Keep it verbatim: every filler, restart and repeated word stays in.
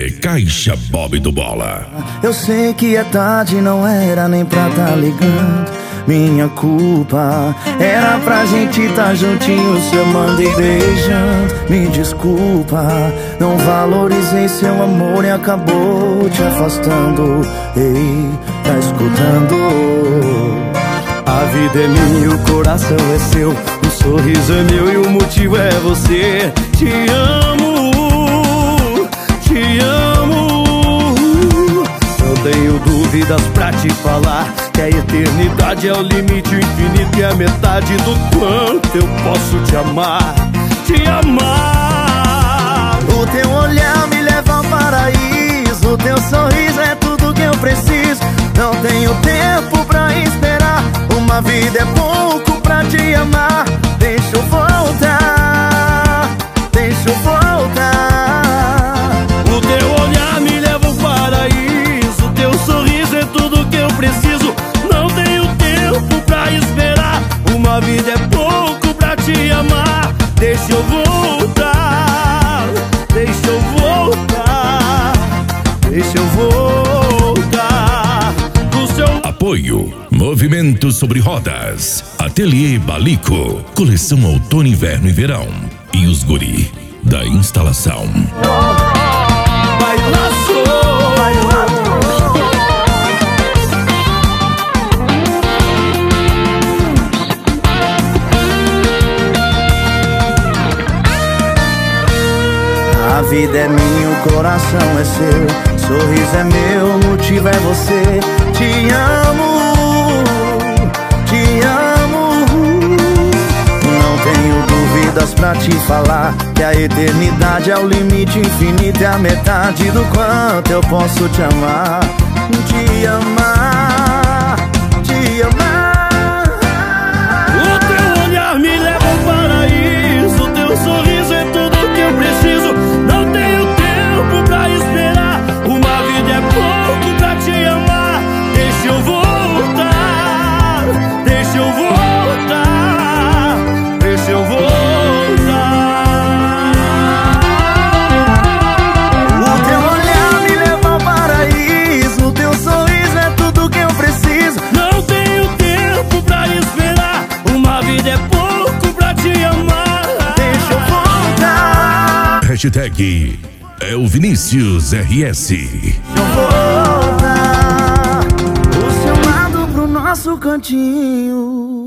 D Caixa Bob do Bola. Eu sei que é tarde, não era nem pra tá ligando. Minha culpa, era pra gente tá juntinho, se amando e beijando. Me desculpa, não valorizei seu amor e acabou te afastando. Ei, tá escutando? A vida é minha e o coração é seu, o sorriso é meu e o motivo é você. Te amo, te amo. Não tenho dúvidas pra te falar que a eternidade é o limite, o infinito é a metade do quanto eu posso te amar, te amar. O teu olhar me leva ao paraíso, o teu sorriso é tudo que eu preciso. Não tenho tempo pra esperar, uma vida é pouco pra te amar. Deixa eu voltar, deixa eu voltar. O teu olhar me leva ao paraíso, o teu sorriso é tudo que eu preciso. Não tenho tempo pra esperar, uma vida é pouco pra te amar. Deixa eu voltar, deixa eu voltar, deixa eu voltar do seu... Apoio Movimento Sobre Rodas, Ateliê Balico, coleção outono, inverno e verão, e os guri da instalação. Vai lá, sou, vai lá. A vida é minha, o coração é seu, sorriso é meu, o motivo é você. Te amo, te amo. Não tenho dúvidas pra te falar que a eternidade é o limite, infinito é a metade do quanto eu posso te amar, te amar, te amar. O teu olhar me leva ao paraíso, o teu sorriso é tudo que eu preciso. Não tenho tempo pra esperar, uma vida é pouco pra te amar. Deixa eu voltar, deixa eu voltar, deixa eu voltar. O teu olhar me leva ao paraíso, o teu sorriso é tudo que eu preciso. Não tenho tempo pra esperar, uma vida é pouco pra te amar. Deixa eu voltar, Hashtag é o Vinícius R S. deixa eu voltar, o seu lado pro nosso cantinho.